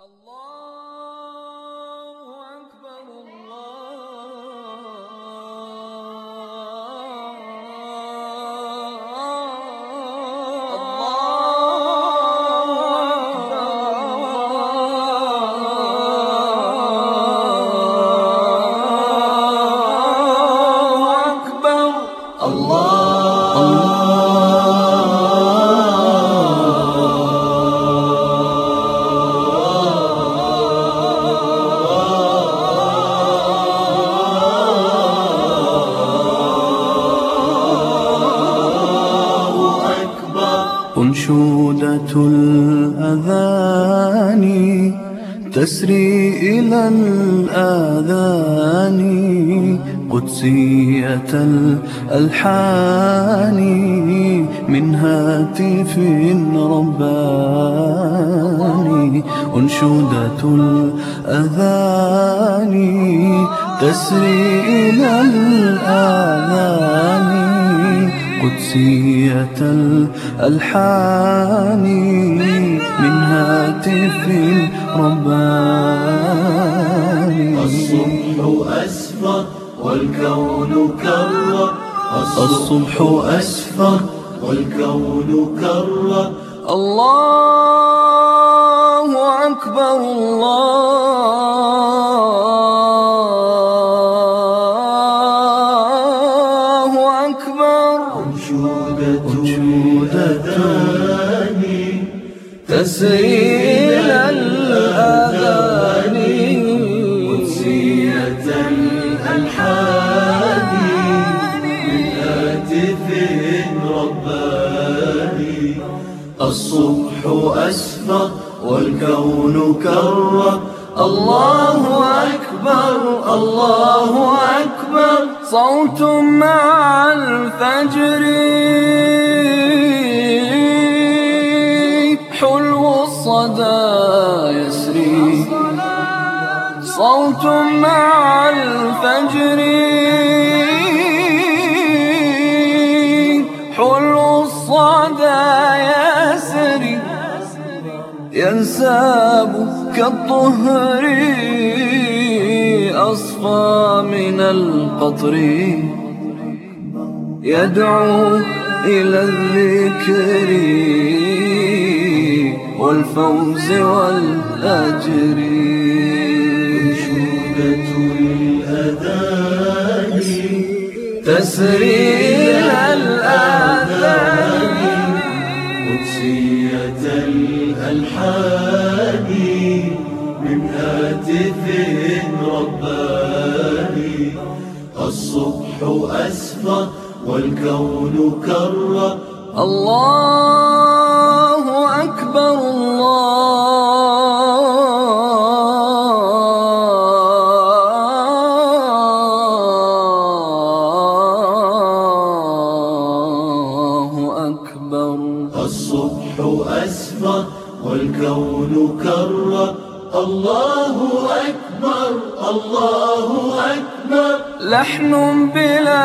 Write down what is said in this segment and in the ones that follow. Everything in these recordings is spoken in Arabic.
أنشودة الأذان تسري إلى الآذان، قدسية الألحان من هاتف رباني. أنشودة الأذان تسري إلى الآذان، قدسية الألحان من هاتف رباني. الصبح أسفر والكون كرر، الصبح أسفر والكون كرر. الله أكبر الله أكبر. أنشودة الأذان تسري إلى الآذان، قدسية الألحان من هاتف رباني. الصبح أسفر والكون كرر. الله أكبر الله أكبر. صوت مع الفجر حلو الصدى يسري، صوت مع الفجر حلو الصدى يسري، ينساب كالطهر أصفى من القطر، يدعو إلى الذكر والفوز والأجر. أنشودة الأذان تسري إلى الآذان، قدسية الألحان من هاتف رباني. الصبح أسفر والكون كرر. الله أكبر الله أكبر. الصبح أسفر والكون كرر. الله أكبر الله أكبر. لحن بلا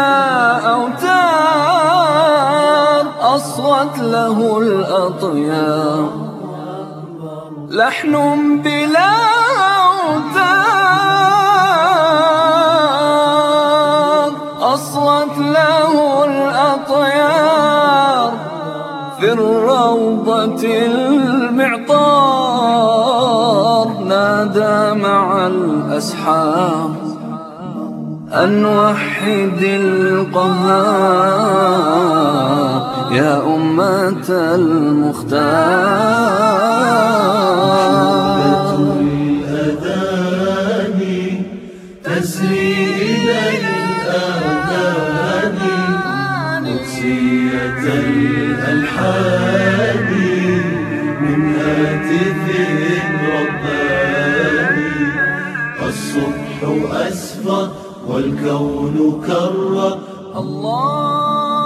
أوتار أصغت له الأطيار، لحن بلا أوتار أصغت له الأطيار، في الروضة المعطار نادى مع الأسحار أن وحد القهار يا أمة المختار. الأذان تسري إلى الآذان، قدسية الألحان من هاتف رباني. الصبح أسفر والكون كرر. الله